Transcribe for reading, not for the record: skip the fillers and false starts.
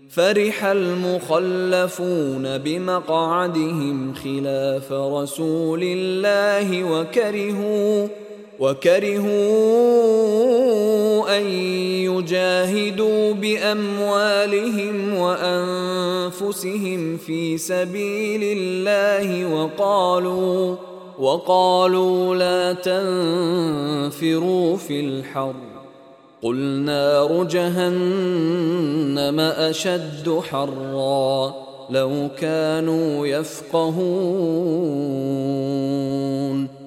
فرح المخلفون بمقعدهم خلاف رسول الله وكرهوا أن يجاهدوا بأموالهم وأنفسهم في سبيل الله وقالوا لا تنفروا في الحر قل نار جهنم أشد حرا لو كانوا يفقهون